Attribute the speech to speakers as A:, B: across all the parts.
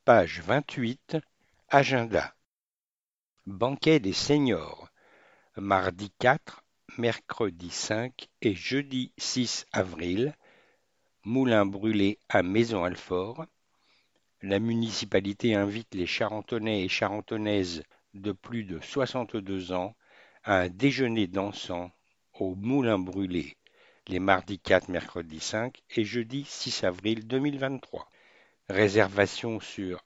A: Page 28, Agenda. Banquet des seniors, mardi 4, mercredi 5 et jeudi 6 avril, Moulin Brûlé à Maison-Alfort. La municipalité invite les Charentonnais et Charentonnaises de plus de 62 ans à un déjeuner dansant au Moulin Brûlé les mardis 4, mercredi 5 et jeudi 6 avril 2023. Réservation sur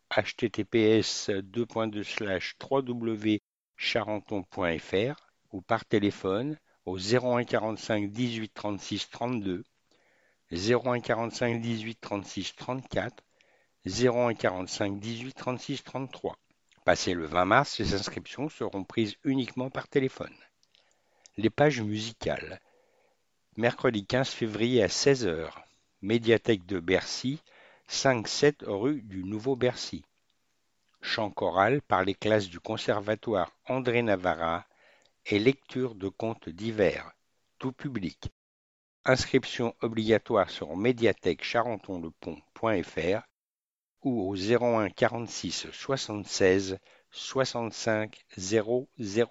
A: https://www.charenton.fr ou par téléphone au 01 45 18 36 32, 01 45 18 36 34, 01 45 18 36 33. Passé le 20 mars, les inscriptions seront prises uniquement par téléphone. Les pages musicales. Mercredi 15 février à 16 heures, médiathèque de Bercy, 5-7 rue du Nouveau-Bercy. Chant choral par les classes du Conservatoire André Navarra et lecture de contes divers, tout public. Inscription obligatoire sur médiathèque-charenton-le-pont.fr ou au 01 46 76 65 00.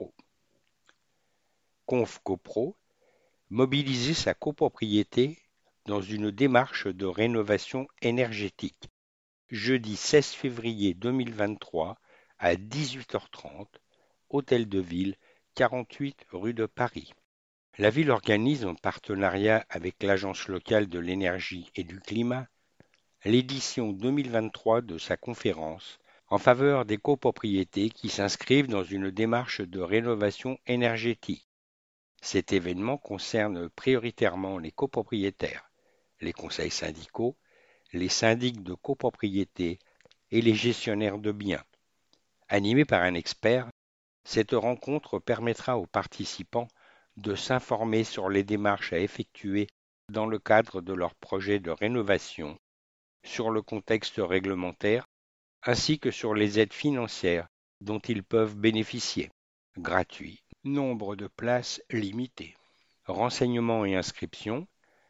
A: Conf CoPro, mobiliser sa copropriété dans une démarche de rénovation énergétique. Jeudi 16 février 2023 à 18h30, Hôtel de Ville, 48 rue de Paris. La ville organise en partenariat avec l'Agence locale de l'énergie et du climat l'édition 2023 de sa conférence en faveur des copropriétés qui s'inscrivent dans une démarche de rénovation énergétique. Cet événement concerne prioritairement les copropriétaires, les conseils syndicaux, les syndics de copropriété et les gestionnaires de biens. Animée par un expert, cette rencontre permettra aux participants de s'informer sur les démarches à effectuer dans le cadre de leur projet de rénovation, sur le contexte réglementaire, ainsi que sur les aides financières dont ils peuvent bénéficier. Gratuit. Nombre de places limité. Renseignements et inscriptions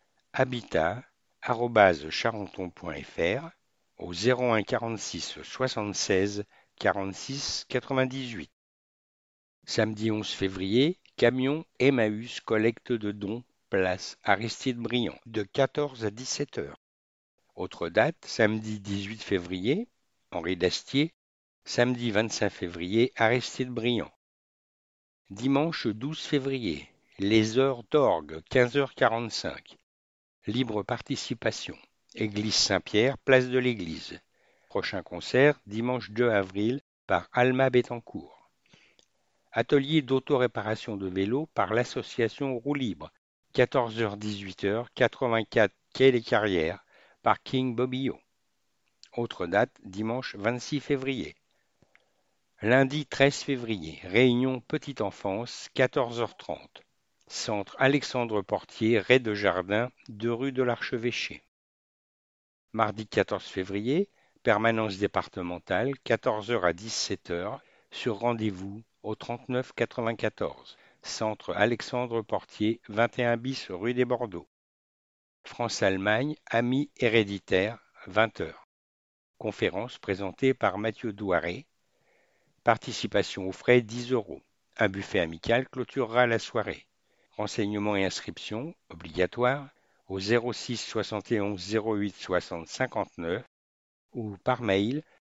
A: habitat@charenton.fr au 01 46 76 46 98. Samedi 11 février, camion Emmaüs collecte de dons, place Aristide Briand, de 14 à 17 heures. Autre date, samedi 18 février, Henri Dastier, samedi 25 février, Aristide Briand. Dimanche 12 février, les heures d'orgue, 15h45. Libre participation. Église Saint-Pierre, place de l'Église. Prochain concert, dimanche 2 avril, par Alma Bettencourt. Atelier d'autoréparation de vélo par l'association Roue Libre. 14h-18h, 84 quai des Carrières, parking Bobillot. Autre date, dimanche 26 février. Lundi 13 février, réunion petite enfance, 14h30. Centre Alexandre Portier, rez de Jardin, 2 rue de l'Archevêché. Mardi 14 février, permanence départementale, 14h à 17h, sur rendez-vous au 39 94. Centre Alexandre Portier, 21 bis rue des Bordeaux. France-Allemagne, amis héréditaires, 20h. Conférence présentée par Mathieu Douaré. Participation aux frais 10 euros. Un buffet amical clôturera la soirée. Renseignements et inscriptions obligatoires au 06 71 08 60 59 ou par mail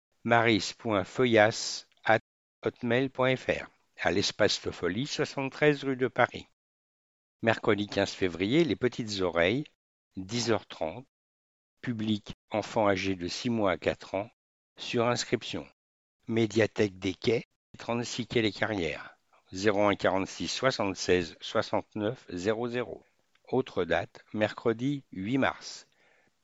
A: maris.feuillas@hotmail.fr à l'espace Le Folie, 73 rue de Paris. Mercredi 15 février, les petites oreilles, 10h30, public enfants âgés de 6 mois à 4 ans, sur inscription. Médiathèque des Quais, 36 quai les Carrières, 01 46 76 69 00. Autre date, mercredi 8 mars.